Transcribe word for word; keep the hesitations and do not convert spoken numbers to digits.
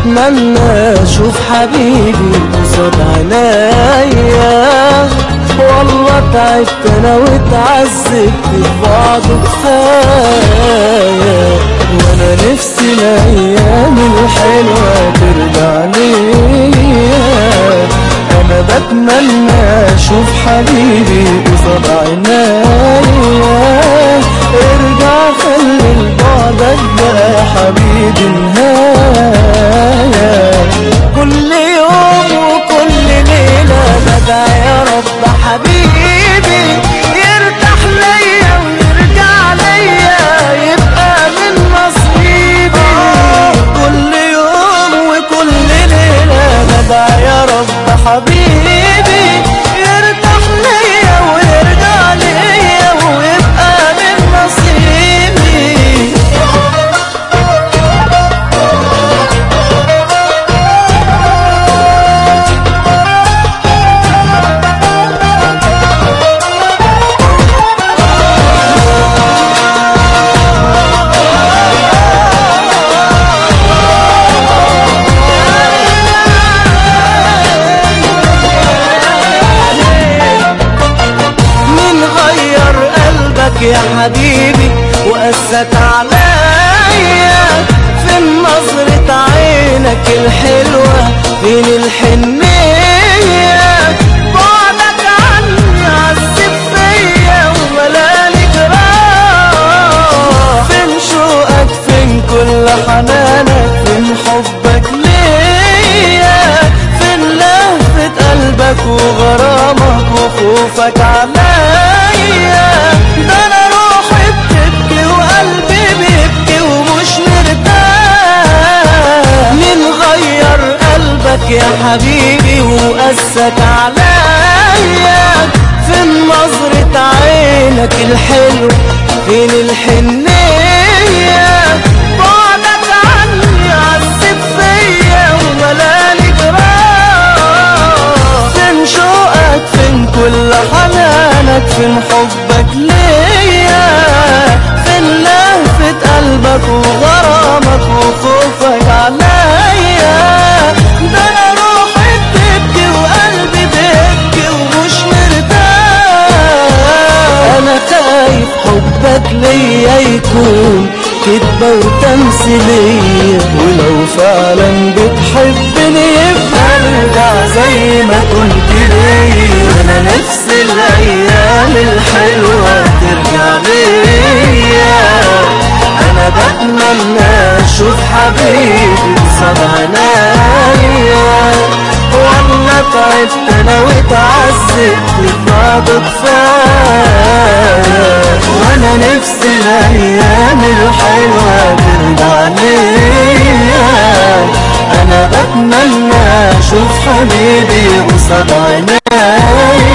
بتمنى اشوف حبيبي قصاد عينيا، والله تعبت انا واتعذبت في بعضه كفايه، وانا نفسي الايام الحلوه ترجع ليا. انا بتمنى اشوف حبيبي قصاد عينيا، ارجع خلي لبعدك بقى يا حبيبي نهايه. كل يوم وكل ليله بدعي يا رب حبيبي يرتاح ليا ويرجع ليا يبقى من نصيبي. كل يوم وكل ليله بدعي يا رب حبيبي يرتاح ليا ويرجع ليا ويبقى من نصيبي. يا حبيبي وقست عليا في نظرة عينك الحلوة بين الحنية، بعدك عني عذب فيا وملاني جراح. فين شوقك فين كل حنانك فين حبك ليا، فين لهفة قلبك وغرامك وخوفك عليا. ده انا روحي بتبكي وقلبي بيبكي ومش مرتاح. مين غير قلبك يا حبيبي وقسك عليا، فين نظرة عينك الحلو فين الحنية، بعدك عني عذب فيا وملاني جراح. فين شوقك فين كل حنانك فين حبك ليا، فين لهفة قلبك وغرامك وخوفك عليا. ده انا روحي بتبكي وقلبي بيبكي ومش مرتاح. انا خايف حبك ليا يكون كدبة وتمثيلية، ولو فعلا بتحبني يبقى ارجع زي ما كنت ليا. انا نفسي الايام الحلوة ترجع ليا. انا بتمنى اشوف حبيبي قصاد عينيا، والله تعبت انا واتعذبت في بعضه كفايه، وانا نفسي الايام الحلوه ترجع ليا. انا بتمنى اشوف حبيبي قصاد عينيا.